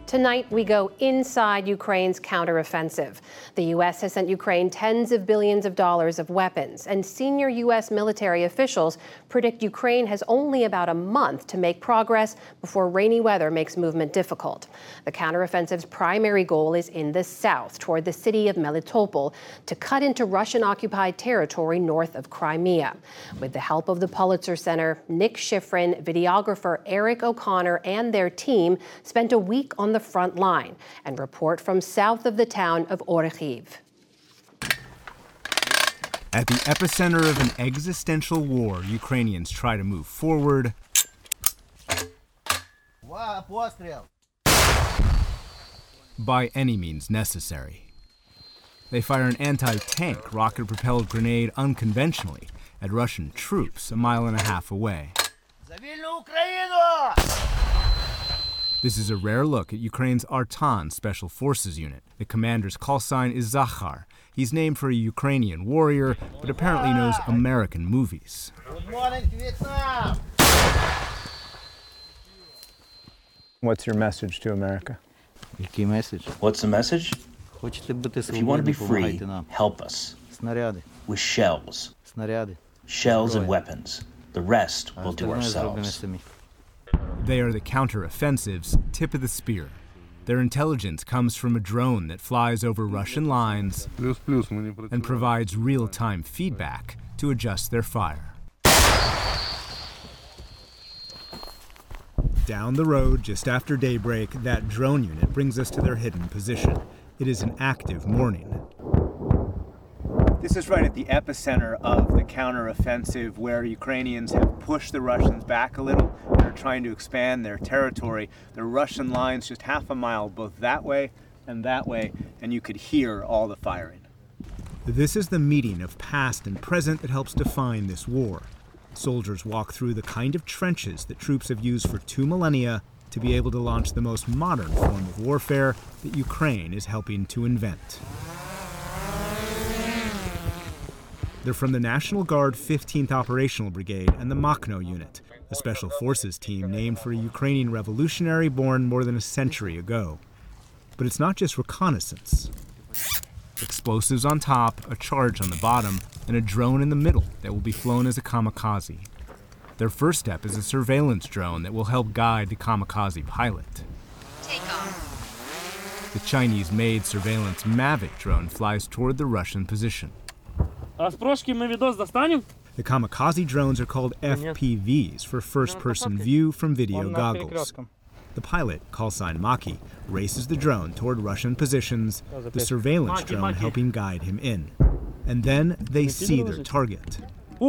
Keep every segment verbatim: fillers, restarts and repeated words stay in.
Tonight, we go inside Ukraine's counteroffensive. The U S has sent Ukraine tens of billions of dollars of weapons, and senior U S military officials predict Ukraine has only about a month to make progress before rainy weather makes movement difficult. The counteroffensive's primary goal is in the south, toward the city of Melitopol, to cut into Russian-occupied territory north of Crimea. With the help of the Pulitzer Center, Nick Schifrin, videographer Eric O'Connor, and their team spent a week on the front line and report from south of the town of Orikhiv. At the epicenter of an existential war, Ukrainians try to move forward by any means necessary. They fire an anti-tank rocket-propelled grenade unconventionally at Russian troops a mile and a half away. This is a rare look at Ukraine's Artan Special Forces unit. The commander's call sign is Zakhar. He's named for a Ukrainian warrior, but apparently knows American movies. Good morning, Vietnam! What's your message to America? Який меседж? What's the message? Хочете бути If you want to be свободні, free, помагайте нам. help us Снаряди, with shells, снаряди. shells and Зброя. weapons. The rest А we'll do остальное зробимо ourselves. самі. They are the counter-offensive's tip of the spear. Their intelligence comes from a drone that flies over Russian lines and provides real-time feedback to adjust their fire. Down the road, just after daybreak, that drone unit brings us to their hidden position. It is an active morning. This is right at the epicenter of the counteroffensive, where Ukrainians have pushed the Russians back a little and are trying to expand their territory. The Russian lines just half a mile both that way and that way, and you could hear all the firing. This is the meeting of past and present that helps define this war. Soldiers walk through the kind of trenches that troops have used for two millennia to be able to launch the most modern form of warfare that Ukraine is helping to invent. They're from the National Guard fifteenth Operational Brigade and the Makhno Unit, a special forces team named for a Ukrainian revolutionary born more than a century ago. But it's not just reconnaissance. Explosives on top, a charge on the bottom, and a drone in the middle that will be flown as a kamikaze. Their first step is a surveillance drone that will help guide the kamikaze pilot. Take off. The Chinese-made surveillance Mavic drone flies toward the Russian position. А с прошки мы видос достанем? The kamikaze drones are called F P Vs for first-person view from video goggles. The pilot, call sign Maki, races the drone toward Russian positions, the surveillance drone helping guide him in. And then they see their target.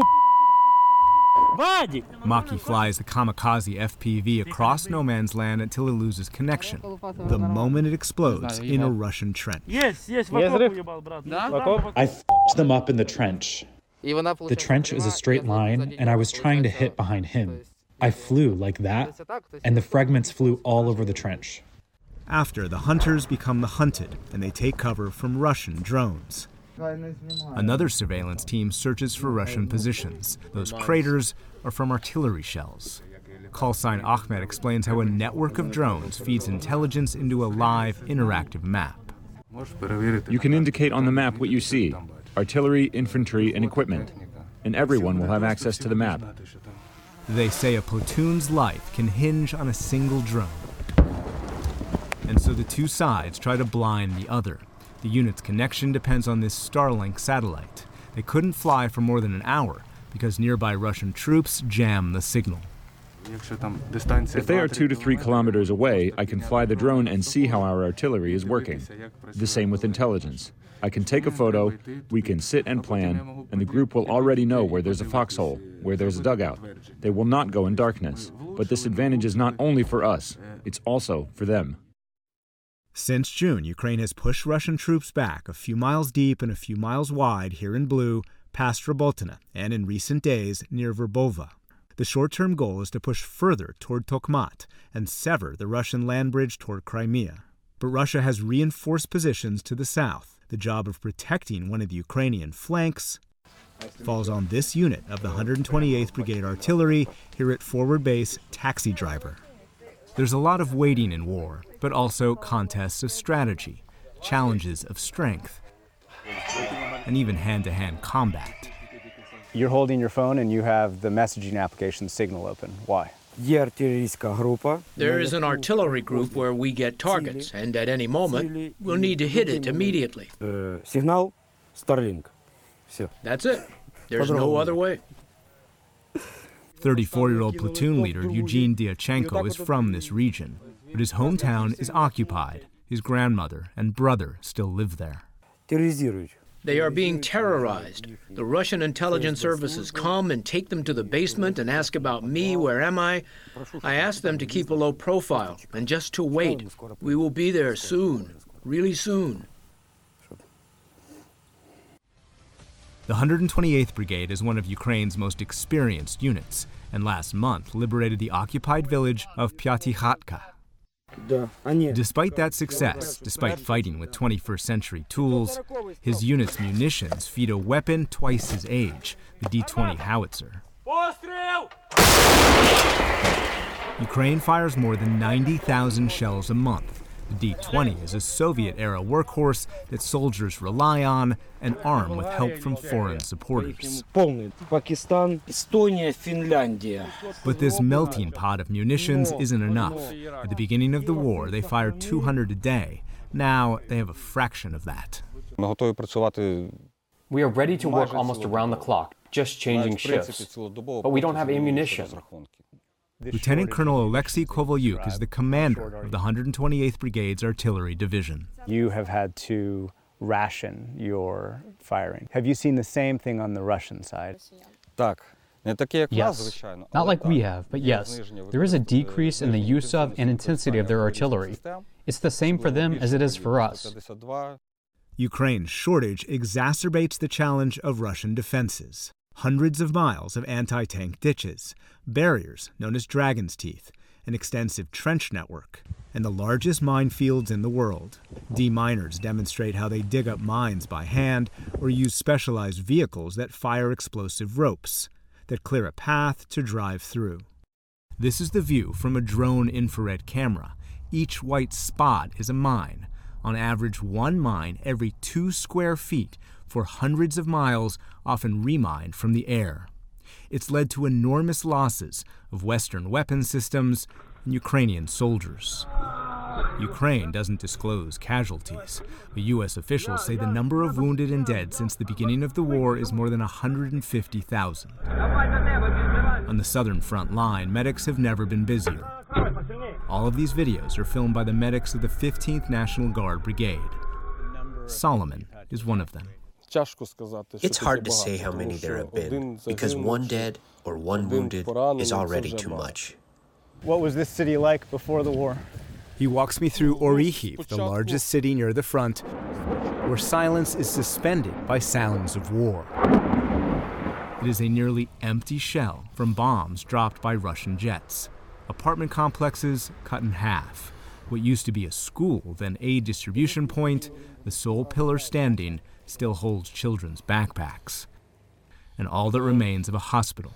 Maki flies the kamikaze F P V across no man's land until it loses connection, the moment it explodes in a Russian trench. Yes, yes, в окоп уебал, брат. I f***ed them up in the trench. The trench is a straight line, and I was trying to hit behind him. I flew like that, and the fragments flew all over the trench. After, the hunters become the hunted, and they take cover from Russian drones. Another surveillance team searches for Russian positions. Those craters are from artillery shells. Call sign Ahmed explains how a network of drones feeds intelligence into a live, interactive map. You can indicate on the map what you see: artillery, infantry, and equipment. And everyone will have access to the map. They say a platoon's life can hinge on a single drone. And so the two sides try to blind the other. The unit's connection depends on this Starlink satellite. They couldn't fly for more than an hour because nearby Russian troops jam the signal. If they are two to three kilometers away, I can fly the drone and see how our artillery is working. The same with intelligence. I can take a photo, we can sit and plan, and the group will already know where there's a foxhole, where there's a dugout. They will not go in darkness. But this advantage is not only for us, it's also for them. Since June, Ukraine has pushed Russian troops back a few miles deep and a few miles wide here in blue, past Robotyne, and in recent days near Verbova. The short-term goal is to push further toward Tokmat and sever the Russian land bridge toward Crimea. But Russia has reinforced positions to the south. The job of protecting one of the Ukrainian flanks falls on this unit of the one hundred twenty-eighth Brigade Artillery here at Forward Base Taxi Driver. There's a lot of waiting in war, but also contests of strategy, challenges of strength, and even hand-to-hand combat. You're holding your phone and you have the messaging application Signal open. Why? There is an artillery group where we get targets, and at any moment, we'll need to hit it immediately. Signal Starlink. That's it. There's no other way. thirty-four-year-old platoon leader Eugene Dyachenko is from this region, but his hometown is occupied. His grandmother and brother still live there. They are being terrorized. The Russian intelligence services come and take them to the basement and ask about me, where am I? I ask them to keep a low profile and just to wait. We will be there soon, really soon. The one hundred twenty-eighth Brigade is one of Ukraine's most experienced units, and last month liberated the occupied village of Pyatikhatka. Despite that success, despite fighting with twenty-first century tools, his unit's munitions feed a weapon twice his age, the D twenty howitzer. Ukraine fires more than ninety thousand shells a month. The D twenty is a Soviet-era workhorse that soldiers rely on and arm with help from foreign supporters. Pakistan, Estonia, Finlandia. But this melting pot of munitions isn't enough. At the beginning of the war, they fired two hundred a day. Now they have a fraction of that. We are ready to work almost around the clock, just changing shifts. But we don't have ammunition. Lieutenant Colonel Alexei Kovalyuk is the commander of the one hundred twenty-eighth Brigade's Artillery Division. You have had to ration your firing. Have you seen the same thing on the Russian side? Yes, not like we have, but yes, there is a decrease in the use of and intensity of their artillery. It's the same for them as it is for us. Ukraine's shortage exacerbates the challenge of Russian defenses. Hundreds of miles of anti-tank ditches, barriers known as Dragon's Teeth, an extensive trench network, and the largest minefields in the world. D-miners demonstrate how they dig up mines by hand or use specialized vehicles that fire explosive ropes that clear a path to drive through. This is the view from a drone infrared camera. Each white spot is a mine. On average, one mine every two square feet for hundreds of miles, often remined from the air. It's led to enormous losses of Western weapon systems and Ukrainian soldiers. Ukraine doesn't disclose casualties, but U S officials say the number of wounded and dead since the beginning of the war is more than one hundred fifty thousand. On the southern front line, medics have never been busier. All of these videos are filmed by the medics of the fifteenth National Guard Brigade. Solomon is one of them. It's hard to say how many there have been, because one dead or one wounded is already too much. What was this city like before the war? He walks me through Orikhiv, the largest city near the front, where silence is suspended by sounds of war. It is a nearly empty shell from bombs dropped by Russian jets. Apartment complexes cut in half. What used to be a school, then aid distribution point, the sole pillar standing, still holds children's backpacks. And all that remains of a hospital.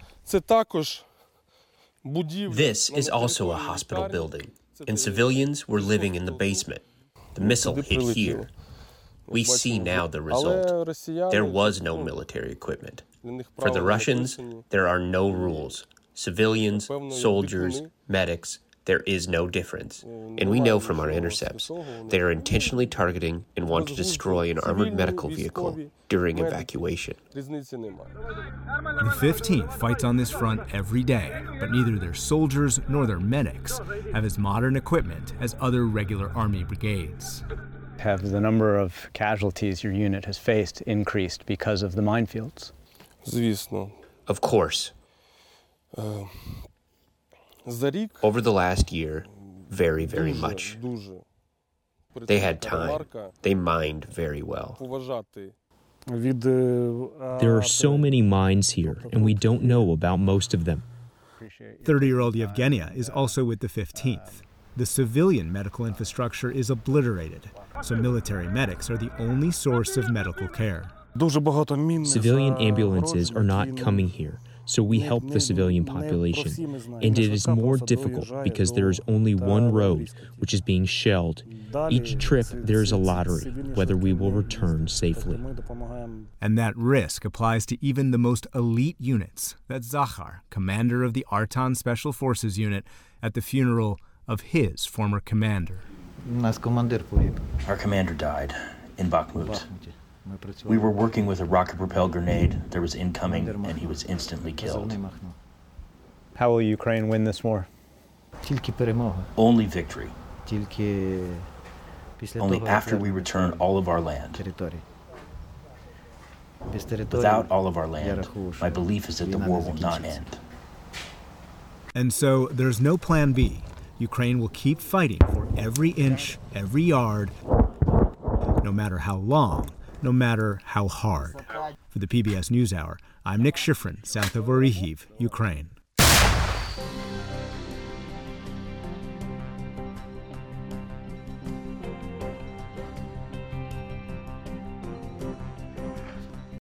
This is also a hospital building, and civilians were living in the basement. The missile hit here. We see now the result. There was no military equipment. For the Russians, there are no rules. Civilians, soldiers, medics, there is no difference. And we know from our intercepts, they are intentionally targeting and want to destroy an armored medical vehicle during evacuation. The fifteenth fights on this front every day, but neither their soldiers nor their medics have as modern equipment as other regular Army brigades. Have the number of casualties your unit has faced increased because of the minefields? Of course. Uh... Over the last year, very, very much. They had time. They mined very well. There are so many mines here, and we don't know about most of them. thirty-year-old Yevgenia is also with the fifteenth. The civilian medical infrastructure is obliterated, so military medics are the only source of medical care. Civilian ambulances are not coming here, so we help the civilian population. And it is more difficult because there is only one road, which is being shelled. Each trip, there is a lottery, whether we will return safely. And that risk applies to even the most elite units. That's Zachar, commander of the Artan Special Forces Unit, at the funeral of his former commander. Our commander died in Bakhmut. We were working with a rocket-propelled grenade. There was incoming, and he was instantly killed. How will Ukraine win this war? Only victory. Only after we return all of our land. Without all of our land, my belief is that the war will not end. And so there's no plan B. Ukraine will keep fighting for every inch, every yard, no matter how long, no matter how hard. For the P B S NewsHour, I'm Nick Schifrin, south of Orikhiv, Ukraine.